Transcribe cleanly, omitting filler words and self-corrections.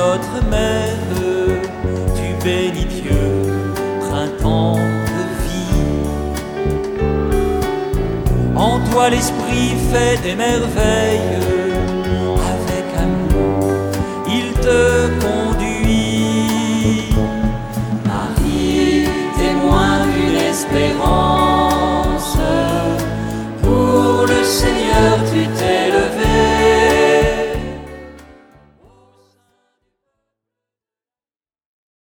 notre mère, tu bénis Dieu, printemps de vie. En toi l'esprit fait des merveilles, avec amour il te